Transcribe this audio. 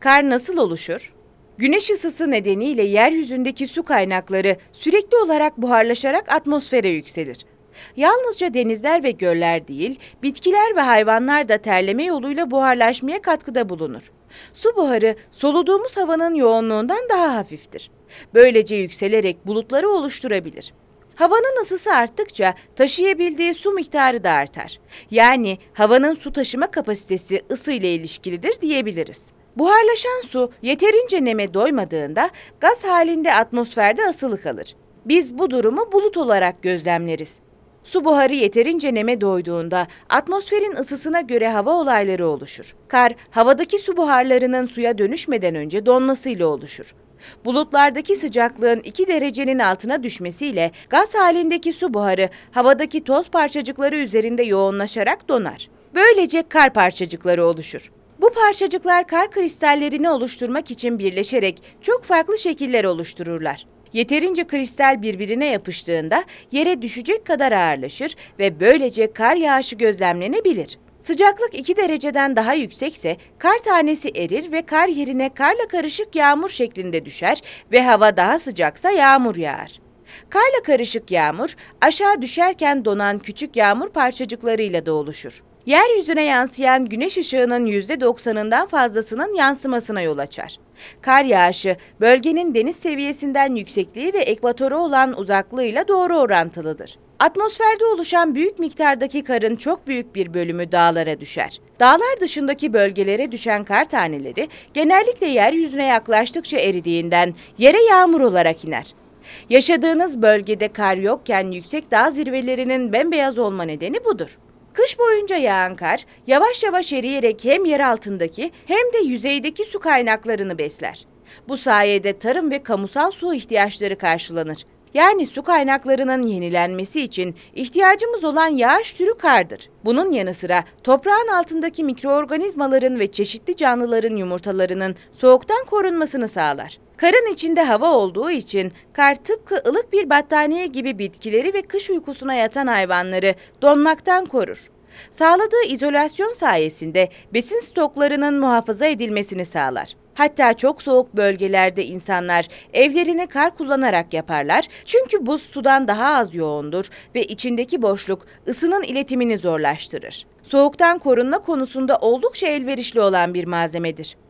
Kar nasıl oluşur? Güneş ısısı nedeniyle yeryüzündeki su kaynakları sürekli olarak buharlaşarak atmosfere yükselir. Yalnızca denizler ve göller değil, bitkiler ve hayvanlar da terleme yoluyla buharlaşmaya katkıda bulunur. Su buharı soluduğumuz havanın yoğunluğundan daha hafiftir. Böylece yükselerek bulutları oluşturabilir. Havanın ısısı arttıkça taşıyabildiği su miktarı da artar. Yani havanın su taşıma kapasitesi ısı ile ilişkilidir diyebiliriz. Buharlaşan su yeterince neme doymadığında gaz halinde atmosferde asılı kalır. Biz bu durumu bulut olarak gözlemleriz. Su buharı yeterince neme doyduğunda atmosferin ısısına göre hava olayları oluşur. Kar, havadaki su buharlarının suya dönüşmeden önce donmasıyla oluşur. Bulutlardaki sıcaklığın 2 derecenin altına düşmesiyle gaz halindeki su buharı havadaki toz parçacıkları üzerinde yoğunlaşarak donar. Böylece kar parçacıkları oluşur. Bu parçacıklar kar kristallerini oluşturmak için birleşerek çok farklı şekiller oluştururlar. Yeterince kristal birbirine yapıştığında yere düşecek kadar ağırlaşır ve böylece kar yağışı gözlemlenebilir. Sıcaklık 2 dereceden daha yüksekse kar tanesi erir ve kar yerine karla karışık yağmur şeklinde düşer ve hava daha sıcaksa yağmur yağar. Karla karışık yağmur aşağı düşerken donan küçük yağmur parçacıklarıyla da oluşur. Yeryüzüne yansıyan güneş ışığının %90'ından fazlasının yansımasına yol açar. Kar yağışı, bölgenin deniz seviyesinden yüksekliği ve ekvatora olan uzaklığıyla doğru orantılıdır. Atmosferde oluşan büyük miktardaki karın çok büyük bir bölümü dağlara düşer. Dağlar dışındaki bölgelere düşen kar taneleri genellikle yeryüzüne yaklaştıkça eridiğinden yere yağmur olarak iner. Yaşadığınız bölgede kar yokken yüksek dağ zirvelerinin bembeyaz olma nedeni budur. Kış boyunca yağan kar yavaş yavaş eriyerek hem yer altındaki hem de yüzeydeki su kaynaklarını besler. Bu sayede tarım ve kamusal su ihtiyaçları karşılanır. Yani su kaynaklarının yenilenmesi için ihtiyacımız olan yağış türü kardır. Bunun yanı sıra toprağın altındaki mikroorganizmaların ve çeşitli canlıların yumurtalarının soğuktan korunmasını sağlar. Karın içinde hava olduğu için kar tıpkı ılık bir battaniye gibi bitkileri ve kış uykusuna yatan hayvanları donmaktan korur. Sağladığı izolasyon sayesinde besin stoklarının muhafaza edilmesini sağlar. Hatta çok soğuk bölgelerde insanlar evlerini kar kullanarak yaparlar çünkü buz sudan daha az yoğundur ve içindeki boşluk ısının iletimini zorlaştırır. Soğuktan korunma konusunda oldukça elverişli olan bir malzemedir.